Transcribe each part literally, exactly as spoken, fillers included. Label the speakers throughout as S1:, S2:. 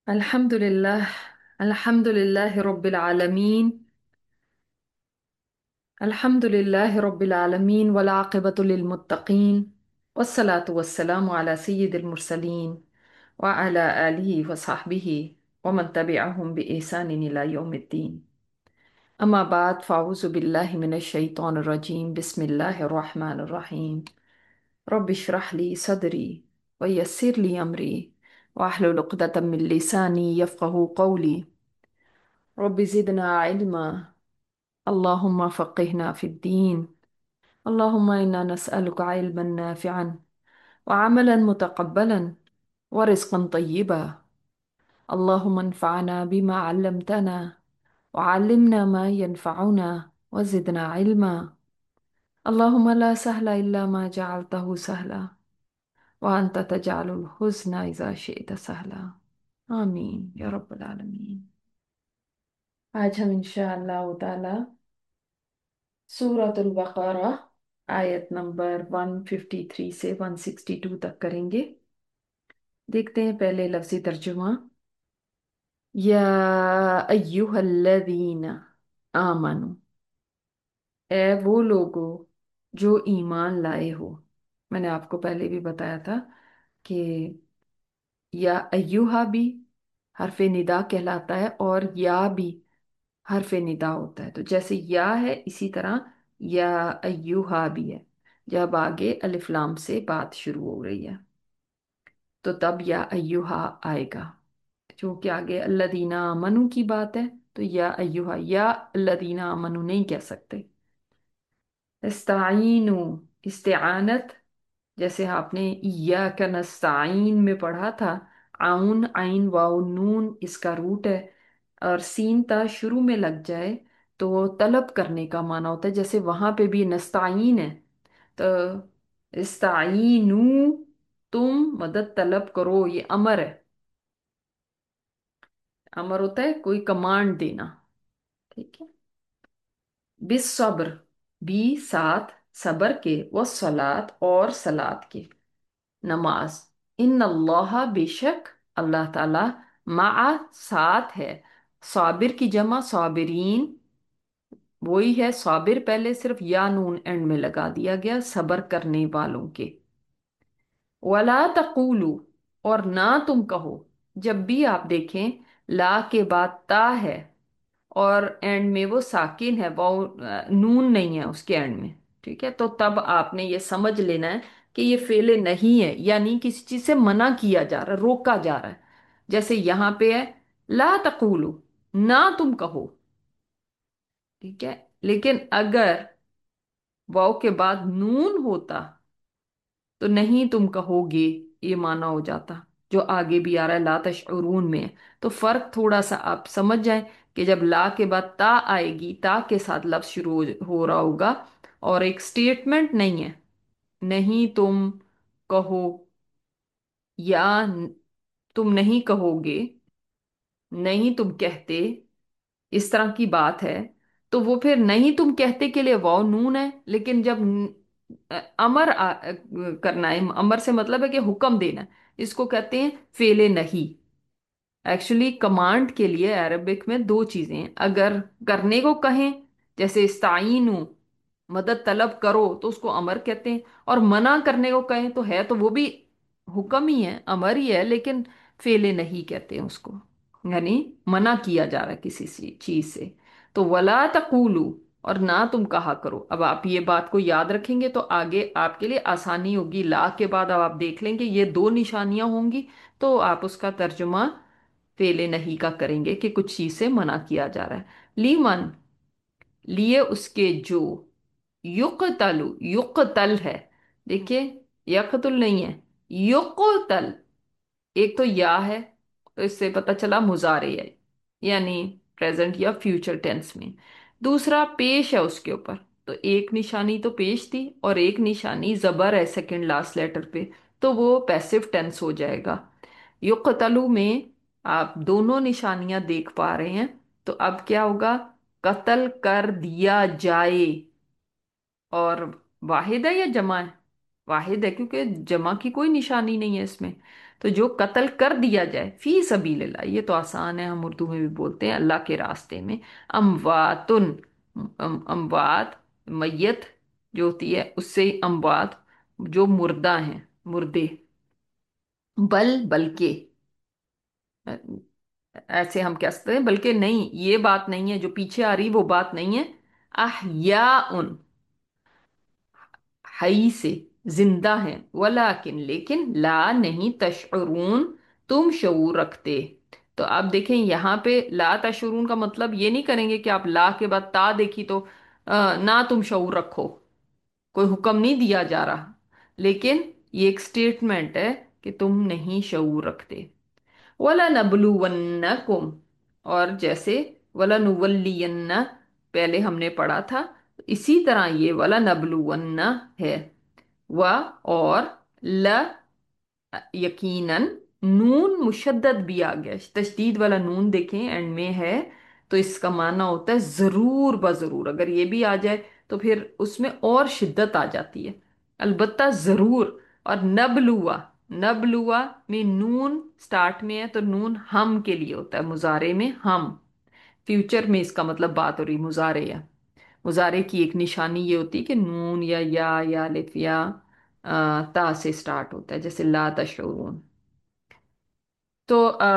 S1: الحمد لله. الحمد لله رب العالمين. الحمد لله رب العالمين والعاقبة للمتقين، والصلاة والسلام على سيد المرسلين وعلى آله وصحبه ومن تبعهم بإحسان إلى يوم الدين. أما بعد، فأعوذ بالله من الشيطان الرجيم. بسم الله الرحمن الرحيم. رب اشرح لي صدري ويسر لي أمري واحلل عقدة من لساني يفقه قولي. رب زدنا علما. اللهم فقهنا في الدين. اللهم إنا نسألك علما نافعا وعملا متقبلا ورزقا طيبا. اللهم انفعنا بما علمتنا وعلمنا ما ينفعنا وزدنا علما. اللهم لا سهل إلا ما جعلته سهلا وأنت تجعل الحزن إذا شئت سهلا. آمين يا رب العالمين. آج ہم انشاءاللہ تعالی سورۃ البقرہ آیت نمبر ایک سو ترپن سے ایک سو باسٹھ تک کریں گے۔ دیکھتے ہیں پہلے لفظی ترجمہ۔ یا ایہا الذین آمنو، اے وہ لوگو جو ایمان لائے ہو۔ میں نے آپ کو پہلے بھی بتایا تھا کہ یا ایہا بھی حرف ندا کہلاتا ہے اور یا بھی حرف ندا ہوتا ہے، تو جیسے یا ہے اسی طرح یا ایوہا بھی ہے۔ جب آگے الف لام سے بات شروع ہو رہی ہے تو تب یا ایوہا آئے گا، چونکہ آگے الذین آمنو کی بات ہے تو یا ایوہا، یا الذین آمنو نہیں کہہ سکتے۔ استعینوا، استعانت، جیسے آپ نے ایاک نستعین میں پڑھا تھا، عون عین واو نون اس کا روٹ ہے، اور سین تا شروع میں لگ جائے تو وہ طلب کرنے کا معنی ہوتا ہے، جیسے وہاں پہ بھی نستعین ہے تو استعینو، تم مدد طلب کرو، یہ امر ہے۔ امر ہوتا ہے کوئی کمانڈ دینا، ٹھیک ہے۔ بالصبر، بھی ساتھ صبر کے، والصلاۃ اور صلات کے، نماز۔ ان اللہ، بے شک اللہ تعالی، مع ساتھ ہے، صابر کی جمع صابرین، وہی ہے صابر، پہلے صرف یا نون اینڈ میں لگا دیا گیا، صبر کرنے والوں کے۔ ولا تقولو، اور نہ تم کہو، جب بھی آپ دیکھیں لا کے بعد تا ہے اور اینڈ میں وہ ساکن ہے، وہ نون نہیں ہے اس کے اینڈ میں، ٹھیک ہے، تو تب آپ نے یہ سمجھ لینا ہے کہ یہ فعل نہیں ہے، یعنی کسی چیز سے منع کیا جا رہا ہے، روکا جا رہا ہے۔ جیسے یہاں پہ ہے لا تقولو، نہ تم کہو، ٹھیک ہے، لیکن اگر واو کے بعد نون ہوتا تو نہیں تم کہو گے، یہ معنی ہو جاتا، جو آگے بھی آ رہا ہے لا تشعرون میں ہے۔ تو فرق تھوڑا سا آپ سمجھ جائیں کہ جب لا کے بعد تا آئے گی، تا کے ساتھ لفظ شروع ہو ہو رہا ہوگا اور ایک سٹیٹمنٹ نہیں ہے، نہیں تم کہو یا تم نہیں کہو گے، نہیں تم کہتے، اس طرح کی بات ہے، تو وہ پھر نہیں تم کہتے کے لیے واو نون ہے، لیکن جب ن- امر آ- کرنا ہے، امر سے مطلب ہے کہ حکم دینا ہے، اس کو کہتے ہیں فعل نہیں۔ ایکچولی کمانڈ کے لیے عربک میں دو چیزیں ہیں، اگر کرنے کو کہیں جیسے استعینوا، مدد طلب کرو، تو اس کو امر کہتے ہیں، اور منع کرنے کو کہیں تو ہے تو وہ بھی حکم ہی ہے، امر ہی ہے، لیکن فعل نہیں کہتے ہیں اس کو، یعنی منع کیا جا رہا ہے کسی سی- چیز سے۔ تو ولا تقولو، اور نہ تم کہا کرو۔ اب آپ یہ بات کو یاد رکھیں گے تو آگے آپ کے لیے آسانی ہوگی، لا کے بعد اب آپ دیکھ لیں گے یہ دو نشانیاں ہوں گی تو آپ اس کا ترجمہ فعل نہیں کا کریں گے کہ کچھ چیز سے منع کیا جا رہا ہے۔ لیمن، لیے اس کے جو، یقتل، یقتل ہے، دیکھیے یقتل نہیں ہے، یقتل، ایک تو یا ہے تو اس سے پتہ چلا مضارع ہے، یعنی پریزنٹ یا فیوچر ٹینس میں۔ دوسرا پیش ہے اس کے اوپر، تو ایک نشانی تو پیش تھی اور ایک نشانی زبر ہے سیکنڈ لاسٹ لیٹر پہ، تو وہ پیسو ٹینس ہو جائے گا۔ یقتلو میں آپ دونوں نشانیاں دیکھ پا رہے ہیں، تو اب کیا ہوگا؟ قتل کر دیا جائے، اور واحد ہے یا جمع ہے؟ واحد ہے کیونکہ جمع کی کوئی نشانی نہیں ہے اس میں، تو جو قتل کر دیا جائے فی سبیل اللہ، یہ تو آسان ہے، ہم اردو میں بھی بولتے ہیں اللہ کے راستے میں، امواتن، ام- اموات، میت جو ہوتی ہے اس سے اموات، جو مردہ ہیں، مردے، بل بلکہ، ایسے ہم کہہ سکتے ہیں بلکہ نہیں، یہ بات نہیں ہے جو پیچھے آ رہی وہ بات نہیں ہے، احیاء، حی سے زندہ ہیں، ولیکن لیکن لا نہیں تشعرون، تم شعور رکھتے۔ تو آپ دیکھیں یہاں پہ لا تشعرون کا مطلب یہ نہیں کریں گے کہ آپ لا کے بعد تا دیکھی تو آ، نہ تم شعور رکھو، کوئی حکم نہیں دیا جا رہا، لیکن یہ ایک سٹیٹمنٹ ہے کہ تم نہیں شعور رکھتے۔ وَلَنَبْلُوَنَّكُمْ، اور جیسے وَلَنُوَلِّيَنَّ پہلے ہم نے پڑھا تھا، اسی طرح یہ وَلَنَبْلُوَنَّ ہے، و اور ل، یقیناً، نون مشدد بھی آ گیا، تشدید والا نون دیکھیں اینڈ میں ہے، تو اس کا معنی ہوتا ہے ضرور بضرور، اگر یہ بھی آ جائے تو پھر اس میں اور شدت آ جاتی ہے، البتہ ضرور۔ اور نبلوا، نبلوا میں نون سٹارٹ میں ہے تو نون ہم کے لیے ہوتا ہے، مضارع میں ہم، فیوچر میں اس کا مطلب بات ہو رہی مضارع ہے۔ مضارع کی ایک نشانی یہ ہوتی ہے کہ نون یا یا یا الف یا آ، تا سے سٹارٹ ہوتا ہے، جیسے لا تشعرون، تو آ،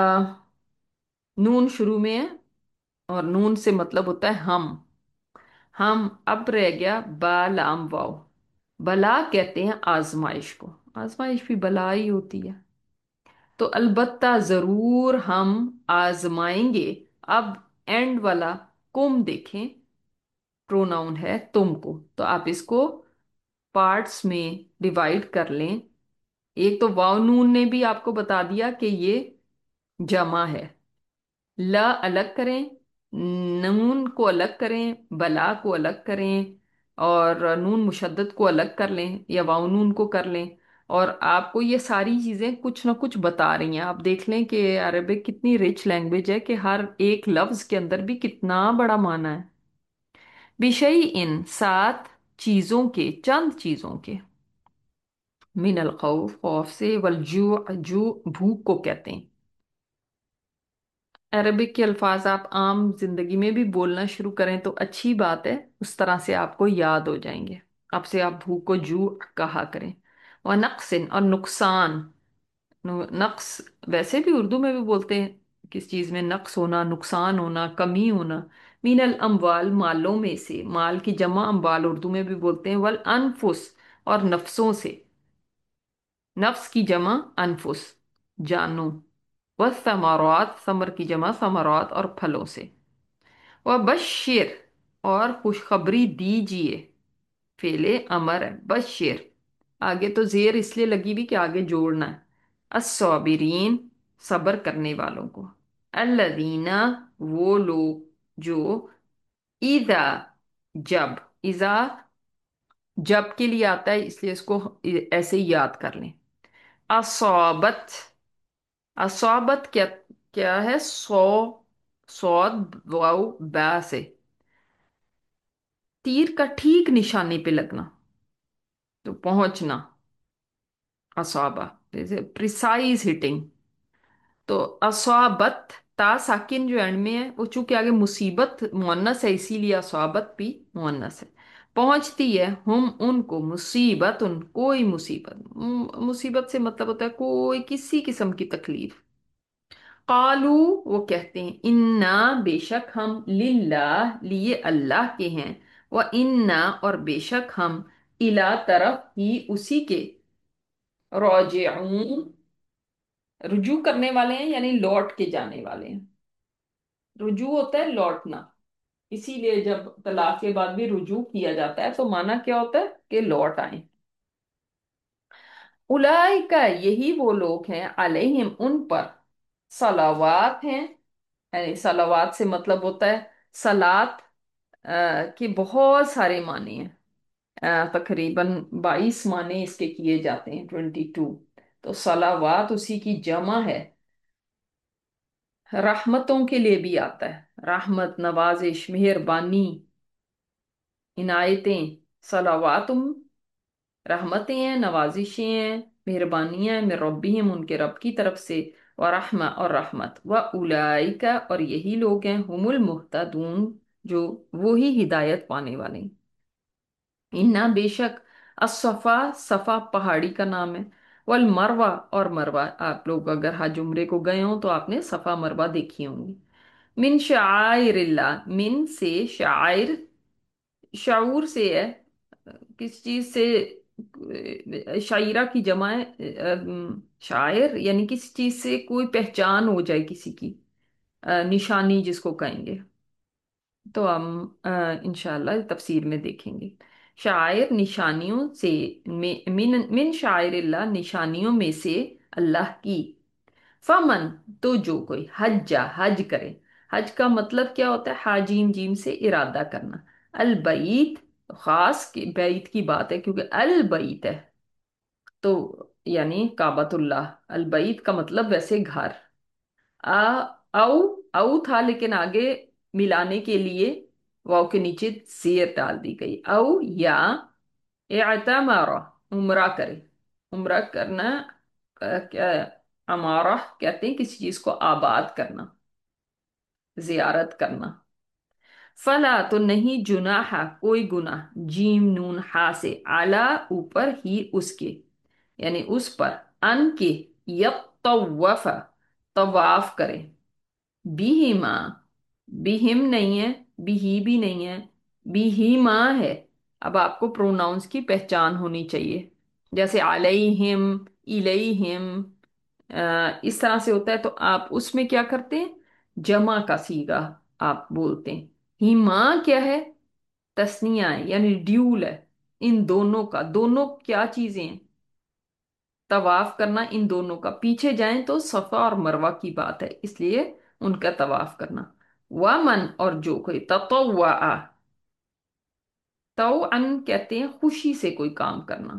S1: نون شروع میں ہے اور نون سے مطلب ہوتا ہے ہم، ہم، اب رہ گیا با لام واو، بلا کہتے ہیں آزمائش کو، آزمائش بھی بلا ہی ہوتی ہے، تو البتہ ضرور ہم آزمائیں گے۔ اب اینڈ والا کم دیکھیں، پروناؤن ہے تم کو، تو آپ اس کو پارٹس میں ڈیوائڈ کر لیں۔ ایک تو واو نون نے بھی آپ کو بتا دیا کہ یہ جمع ہے، لا الگ کریں، نون کو الگ کریں، بلا کو الگ کریں، اور نون مشدد کو الگ کر لیں یا واو نون کو کر لیں، اور آپ کو یہ ساری چیزیں کچھ نہ کچھ بتا رہی ہیں۔ آپ دیکھ لیں کہ عربک کتنی رچ لینگویج ہے کہ ہر ایک لفظ کے اندر بھی کتنا بڑا معنی ہے۔ بشئی ان، سات چیزوں کے، چند چیزوں کے، من الخوف، خوف سے، والجوع، جو بھوک کو کہتے ہیں۔ عربک کے الفاظ آپ عام زندگی میں بھی بولنا شروع کریں تو اچھی بات ہے، اس طرح سے آپ کو یاد ہو جائیں گے، اب سے آپ بھوک کو جو کہا کریں۔ ونقص، اور نقصان، نقص ویسے بھی اردو میں بھی بولتے ہیں، کس چیز میں نقص ہونا، نقصان ہونا، کمی ہونا۔ مین الاموال، مالوں میں سے، مال کی جمع اموال اردو میں بھی بولتے ہیں، والانفس، اور نفسوں سے، نفس کی جمع انفس، جانوں، والثمرات، ثمر کی جمع ثمرات، اور پھلوں سے۔ وبشر، اور خوشخبری دیجئے، فعل امر ہے، بشر، آگے تو زیر اس لیے لگی بھی کہ آگے جوڑنا ہے، الصابرین، صبر کرنے والوں کو، الذین، وہ لوگ جو، اذا، جب، اذا جب کے لیے آتا ہے اس لیے اس کو ایسے ہی یاد کر لیں، اصابت، اصابت کیا کیا ہے، سو، سود واو با سے، تیر کا ٹھیک نشانے پہ لگنا، تو پہنچنا، اصابہ، جیسے پریسائز ہٹنگ، تو اصابت، تا ساکن جو اینڈ میں ہے وہ چونکہ آگے مصیبت مؤنث ہے اسی لیے اصابت بھی مؤنث ہے، پہنچتی ہے ہم ان کو، مصیبت ان، کوئی مصیبت، م- مصیبت سے مطلب ہوتا ہے کوئی کسی قسم کی تکلیف۔ قالو، وہ کہتے ہیں، انا، بے شک ہم، للہ، لیے اللہ کے ہیں، و انا، اور بے شک ہم، الا، طرف ہی اسی کے، راجعون، رجوع کرنے والے ہیں، یعنی لوٹ کے جانے والے ہیں، رجوع ہوتا ہے لوٹنا، اسی لیے جب طلاق کے بعد بھی رجوع کیا جاتا ہے تو معنی کیا ہوتا ہے کہ لوٹ آئیں۔ اولئک، یہی وہ لوگ ہیں، علیہم، ان پر، صلوات ہیں، یعنی صلوات سے مطلب ہوتا ہے صلات کے بہت سارے معنی ہیں، آ، تقریباً بائیس معنی اس کے کیے جاتے ہیں، ٹوینٹی ٹو، تو صلوات اسی کی جمع ہے۔ رحمتوں کے لیے بھی آتا ہے، رحمت، نوازش، مہربانی، عنایتیں، صلواتم، رحمتیں ہیں، نوازشیں ہیں، مہربانی ہے من ربہم ان کے رب کی طرف سے، ورحمہ اور رحمت، و اولئک اور یہی لوگ ہیں ہم المہتدون جو وہی ہدایت پانے والے ہیں۔ انا بے شک الصفا صفا پہاڑی کا نام ہے، والمروہ اور مروہ، آپ لوگ اگر حج عمرے کو گئے ہوں تو آپ نے صفا مروہ دیکھی ہوں گی۔ من شعائر اللہ، من سے شعائر، شعور سے ہے، کس چیز سے، شاعرہ کی جمع ہے، ام، شاعر یعنی کسی چیز سے کوئی پہچان ہو جائے کسی کی، آ، نشانی جس کو کہیں گے، تو ہم آ، انشاءاللہ تفسیر میں دیکھیں گے۔ شاعر نشانیوں سے، میں- من من شاعر اللہ نشانیوں میں سے اللہ کی، فمن تو جو کوئی حجا حج کرے، حج کا مطلب کیا ہوتا ہے، حاجیم جیم سے ارادہ کرنا، البعید خاص کی بیت کی بات ہے کیونکہ البعید ہے تو یعنی کعبۃ اللہ، البعید کا مطلب ویسے گھر، آ او او تھا لیکن آگے ملانے کے لیے واو کے نیچے زیر ڈال دی گئی، او یا اعتمارہ عمرہ کرے، عمرہ کرنا آ، کیا ہے؟ عمارہ کہتے ہیں کسی چیز کو آباد کرنا، زیارت کرنا۔ فلا تو نہیں جناح کوئی گناہ، جیم نون ہا سے، اعلی اوپر ہی اس کے، یعنی اس پر، ان کے، یطوف طواف کرے، بیہما، بیہم نہیں ہے، بیہی بھی نہیں ہے، بیہما ہے۔ اب آپ کو پروناؤنس کی پہچان ہونی چاہیے، جیسے علیہم، الیہم، آ، اس طرح سے ہوتا ہے تو آپ اس میں کیا کرتے ہیں، جمع کا صیغہ آپ بولتے ہیں۔ ہیما کیا ہے، تسنیہ ہے یعنی ڈیول ہے، ان دونوں کا، دونوں کیا چیزیں ہیں، طواف کرنا ان دونوں کا، پیچھے جائیں تو صفا اور مروہ کی بات ہے اس لیے ان کا طواف کرنا۔ ومن اور جو کوئی تطوع، طوعا کہتے ہیں خوشی سے کوئی کام کرنا،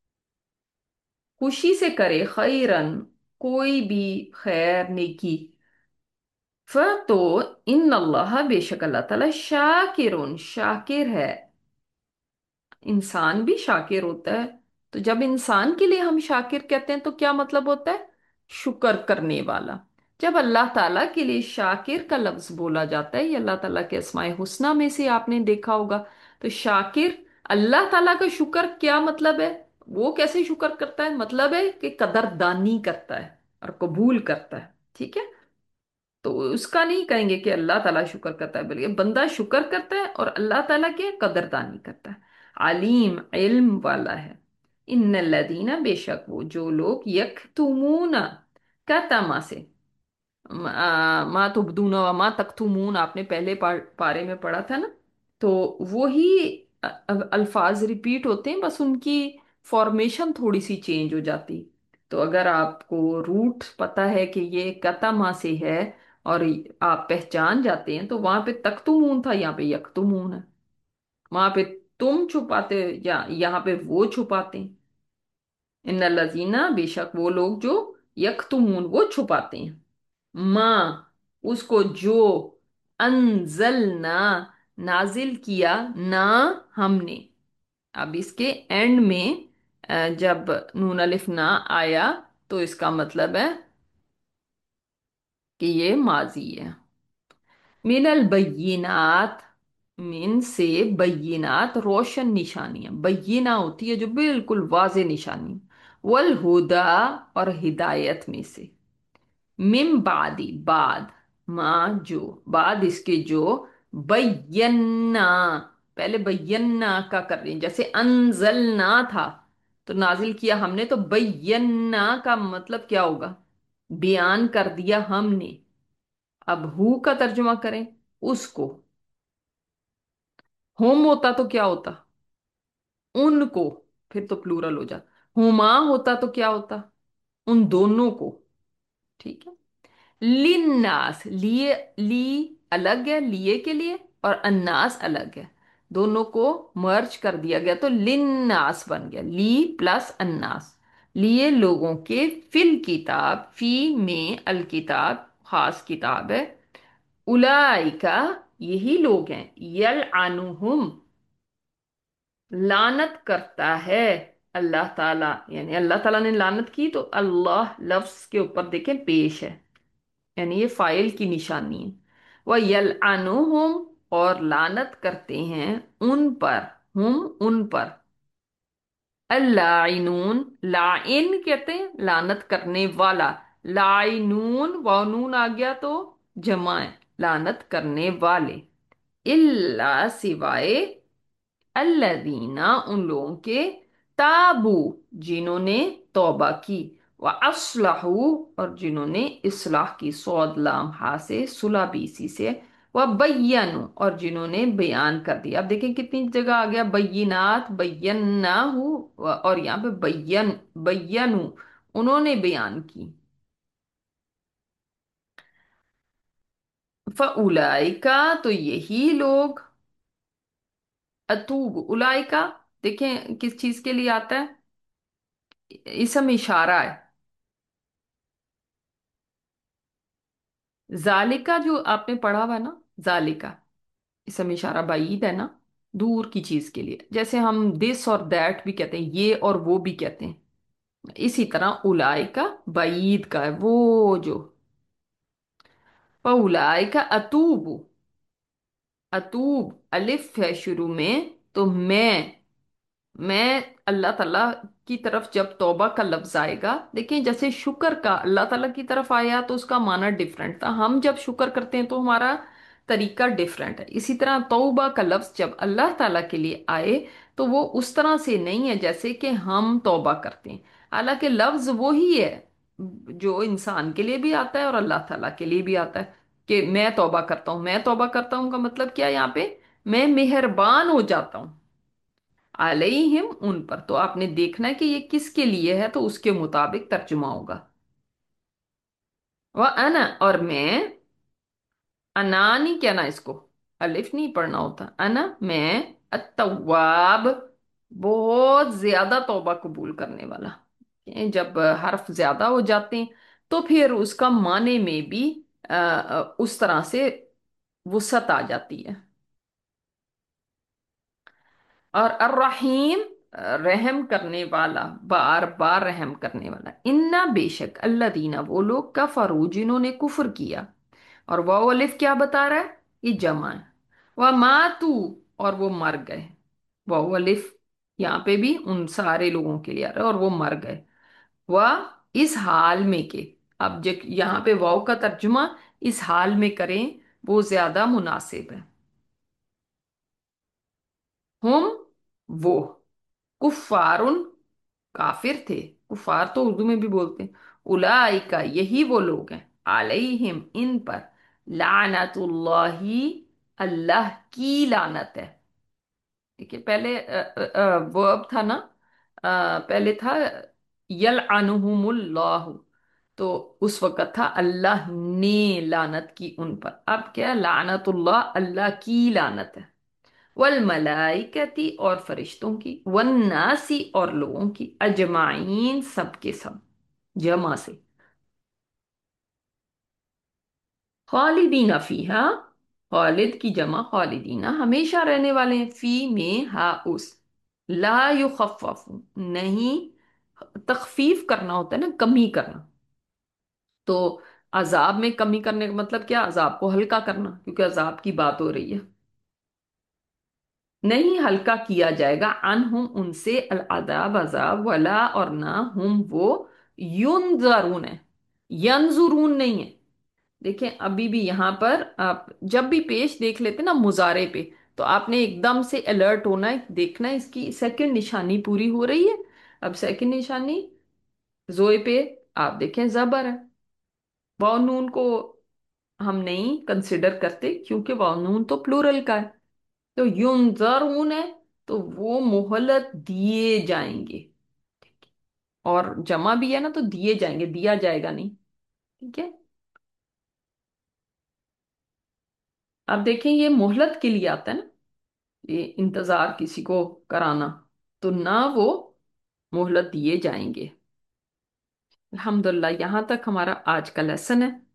S1: خوشی سے کرے، خیرن کوئی بھی خیر نیکی، تو ان اللہ بے شک اللہ تعالی شاکرون شاکر ہے، انسان بھی شاکر ہوتا ہے، تو جب انسان کے لیے ہم شاکر کہتے ہیں تو کیا مطلب ہوتا ہے، شکر کرنے والا۔ جب اللہ تعالیٰ کے لیے شاکر کا لفظ بولا جاتا ہے، یہ اللہ تعالیٰ کے اسماء حسنہ میں سے آپ نے دیکھا ہوگا، تو شاکر اللہ تعالیٰ کا شکر کیا مطلب ہے، وہ کیسے شکر کرتا ہے، مطلب ہے کہ قدردانی کرتا ہے اور قبول کرتا ہے، ٹھیک ہے۔ تو اس کا نہیں کہیں گے کہ اللہ تعالیٰ شکر کرتا ہے، بلکہ بندہ شکر کرتا ہے اور اللہ تعالیٰ کی قدردانی کرتا ہے، علیم علم والا ہے۔ ان الذین بے شک وہ جو لوگ یکتمون کا تما سے، ما تبدون و ما تکتمون آپ نے پہلے پار- پارے میں پڑھا تھا نا، تو وہی الفاظ ریپیٹ ہوتے ہیں، بس ان کی فارمیشن تھوڑی سی چینج ہو جاتی۔ تو اگر آپ کو روٹ پتا ہے کہ یہ کتما سے ہے اور آپ پہچان جاتے ہیں تو وہاں پہ تختمون تھا، یہاں پہ یکتمون ہے، وہاں پہ تم چھپاتے یا یہاں پہ وہ چھپاتے ہیں۔ ان الذین بے شک وہ لوگ جو یکتمون وہ چھپاتے ہیں، ماں اس کو جو، انزلنا نازل کیا، نہ ہم نے، اب اس کے اینڈ میں آ، جب نون الف نہ آیا تو اس کا مطلب ہے کہ یہ ماضی ہے۔ من البینات، من سے بینات روشن نشانیاں، بینہ ہوتی ہے جو بالکل واضح نشانی، والہدا اور ہدایت میں سے، من بعدی بعد، ما جو بعد اس کے جو، بینا پہلے بینا کا کر رہی ہیں، جیسے انزلنا تھا تو نازل کیا ہم نے، تو بینا کا مطلب کیا ہوگا، بیان کر دیا ہم نے۔ اب ہو کا ترجمہ کریں اس کو، ہوم ہوتا تو کیا ہوتا، ان کو، پھر تو پلورل ہو جاتا، ہما ہوتا تو کیا ہوتا، ان دونوں کو، ٹھیک ہے۔ لناس لیے، لی الگ ہے لیے کے لیے، اور اناس الگ ہے، دونوں کو مرج کر دیا گیا تو لناس بن گیا، لی پلس اناس، لیے لوگوں کے، فل کتاب، فی میں الکتاب خاص کتاب ہے، اولائکا یہی لوگ ہیں، یلعنہم لعنت کرتا ہے، اللہ تعالی یعنی اللہ تعالیٰ نے لعنت کی تو اللہ لفظ کے اوپر دیکھیں پیش ہے، یعنی یہ فائل کی نشانی ہے۔ وہ یلعنہم، اور لعنت کرتے ہیں ان پر، ہم ان پر، اللاعنون، لائن کہتے ہیں لعنت کرنے والا، لائنون واو نون آ گیا تو جمع ہے، لعنت کرنے والے، الا سوائے، الذین ان لوگوں کے، تابو جنہوں نے توبہ کی، واصلحوا اور جنہوں نے اصلاح کی، صاد لام ہا سے، صلح بھی اسی سے، وبینوا اور جنہوں نے بیان کر دیا۔ اب دیکھیں کتنی جگہ آ گیا بینات، بینا اور یہاں پہ بین، بینوا انہوں نے بیان کی۔ فاولئک تو یہی لوگ، اتوب اولئک دیکھیں کس چیز کے لیے آتا ہے، اسم اشارہ ہے، ذالکا جو آپ نے پڑھا ہوا ہے نا، ذالکا اسم اشارہ بعید ہے نا، دور کی چیز کے لیے، جیسے ہم دس اور دیٹ بھی کہتے ہیں، یہ اور وہ بھی کہتے ہیں، اسی طرح اولائکا بعید کا ہے وہ جو، اولائکا اتوب، اتوب الف ہے شروع میں، تو میں میں اللہ تعالیٰ کی طرف جب توبہ کا لفظ آئے گا، دیکھیں جیسے شکر کا اللہ تعالیٰ کی طرف آیا تو اس کا معنی ڈیفرنٹ تھا، ہم جب شکر کرتے ہیں تو ہمارا طریقہ ڈیفرنٹ ہے، اسی طرح توبہ کا لفظ جب اللہ تعالیٰ کے لیے آئے تو وہ اس طرح سے نہیں ہے جیسے کہ ہم توبہ کرتے ہیں، حالانکہ لفظ وہی ہے جو انسان کے لیے بھی آتا ہے اور اللہ تعالیٰ کے لیے بھی آتا ہے، کہ میں توبہ کرتا ہوں، میں توبہ کرتا ہوں کا مطلب کیا ہے یہاں پہ، میں مہربان ہو جاتا ہوں، علیہم ان پر، تو آپ نے دیکھنا ہے کہ یہ کس کے لیے ہے تو اس کے مطابق ترجمہ ہوگا، وہ انا اور میں، انا نہیں کہنا اس کو، الف نہیں پڑھنا ہوتا، انا میں، التواب بہت زیادہ توبہ قبول کرنے والا، یہ جب حرف زیادہ ہو جاتے ہیں تو پھر اس کا معنی میں بھی آ، آ، اس طرح سے وسعت آ جاتی ہے، اور الرحیم رحم کرنے والا، بار بار رحم کرنے والا، انا بے شک اللہ دینا وہ لوگ کفروا جنہوں نے کفر کیا، اور وہ الف کیا بتا رہا ہے، یہ جمع ہے، وہ ماتو اور وہ مر گئے، وہ الف یہاں پہ بھی ان سارے لوگوں کے لیے آ رہا ہے، اور وہ مر گئے، وہ اس حال میں کہ، اب جب یہاں پہ واؤ کا ترجمہ اس حال میں کریں وہ زیادہ مناسب ہے، ہم وہ، کفارن کافر تھے، کفار تو اردو میں بھی بولتے ہیں، اولائکا یہی وہ لوگ ہیں، علیہم ان پر، لعنت اللہ اللہ کی لعنت ہے، دیکھیے پہلے ورب تھا نا، آ، پہلے تھا یلعنہم اللہ، تو اس وقت تھا اللہ نے لعنت کی ان پر، اب کیا ہے؟ لعنت اللہ اللہ کی لعنت ہے، والملائکتی اور فرشتوں کی، والناسی اور لوگوں کی، اجمعین سب کے سب، جمع سے، خالدین فیہا خالد کی جمع خالدین ہمیشہ رہنے والے ہیں، فی میں ہا اس، لا یخفف نہیں، تخفیف کرنا ہوتا ہے نا، کمی کرنا، تو عذاب میں کمی کرنے کا مطلب کیا، عذاب کو ہلکا کرنا، کیونکہ عذاب کی بات ہو رہی ہے، نہیں ہلکا کیا جائے گا، عنہم ان سے، العذاب عذاب، ولا اور نہ، ہم وہ، ینظرون ہے، ینظرون نہیں ہے، دیکھیں ابھی بھی یہاں پر آپ جب بھی پیش دیکھ لیتے نا مضارع پہ، تو آپ نے ایک دم سے الرٹ ہونا ہے، دیکھنا ہے اس کی سیکنڈ نشانی پوری ہو رہی ہے، اب سیکنڈ نشانی زوئے پہ آپ دیکھیں زبر ہے، واو نون کو ہم نہیں کنسیڈر کرتے کیونکہ واو نون تو پلورل کا ہے، تو ینظرون ہے تو وہ مہلت دیے جائیں گے، اور جمع بھی ہے نا تو دیے جائیں گے، دیا جائے گا نہیں، ٹھیک ہے، اب دیکھیں یہ مہلت کے لیے آتا ہے نا، یہ انتظار کسی کو کرانا، تو نہ وہ مہلت دیے جائیں گے۔ الحمدللہ یہاں تک ہمارا آج کا لیسن ہے۔